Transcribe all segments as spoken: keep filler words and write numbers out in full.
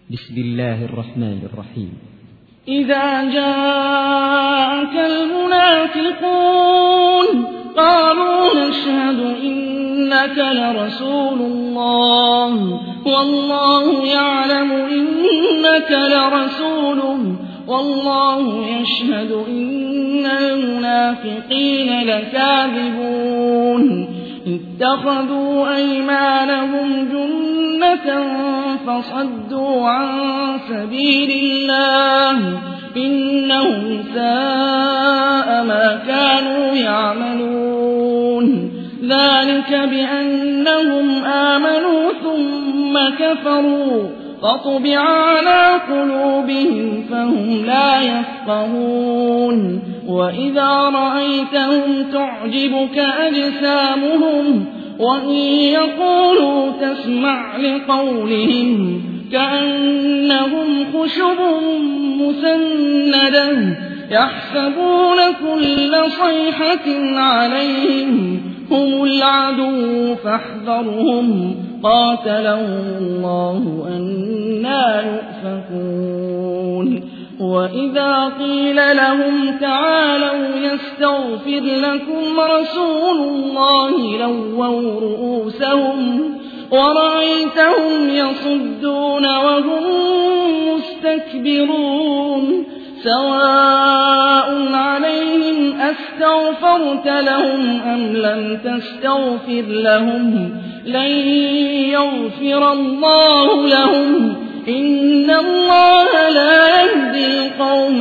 بسم الله الرحمن الرحيم. إذا جاءك المنافقون قالوا نشهد إنك لرسول الله والله يعلم إنك لرسوله والله يشهد إن المنافقين لكاذبون اتخذوا أيمانهم جنة فصدوا عن سبيل الله إنهم ساء ما كانوا يعملون ذلك بأنهم آمنوا ثم كفروا فطبع على قلوبهم فهم لا يفقهون وإذا رأيتهم تعجبك أجسامهم وإن يقولوا تسمع لقولهم كأنهم خشب مسندة يحسبون كل صيحة عليهم هم العدو فاحذرهم قاتلهم الله أنى يؤفكون وإذا قيل لهم تعالوا يستغفر لكم رسول الله لووا رؤوسهم ورأيتهم يصدون وهم مستكبرون سواء عليهم أستغفرت لهم أم لم تستغفر لهم لن يغفر الله لهم إن الله لا يهدي القوم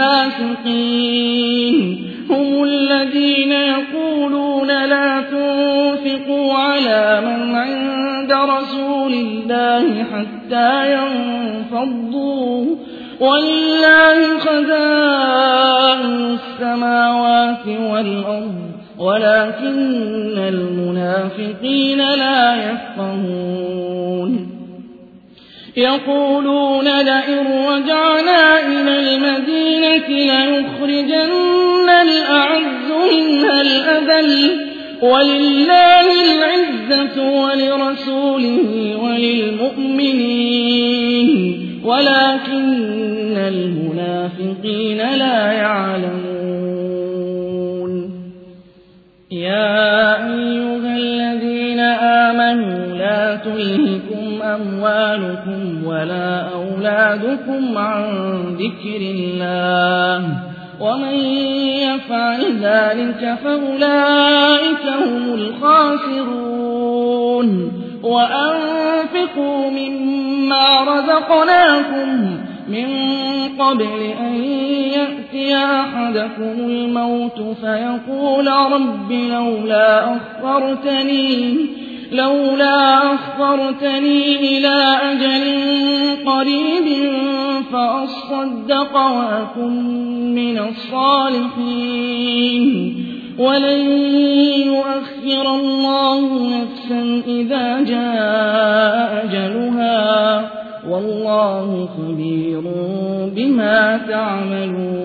الفاسقين هم الذين يقولون لا تنفقوا على من عند رسول الله حتى ينفضوا ولله خزائن السماوات والأرض ولكن المنافقين لا يفقهون يقولون لئن رجعنا إلى المدينة ليخرجن الأعز منها الأذل ولله العزة ولرسوله وللمؤمنين ولكن المنافقين لا يعلمون يا أيها الذين آمنوا لا تلهكم أموالكم ولا أولادكم عن ذكر الله ومن يفعل ذلك فأولئك هم الخاسرون وأنفقوا مما رزقناكم من قبل أن يأتي أحدكم الموت فيقول رب لولا أخرتني لولا أخرتني إلى أجل قريب فأصدق وأكن من الصالحين ولن يؤخر الله نفسا إذا جاء أجلها والله خبير بما تعملون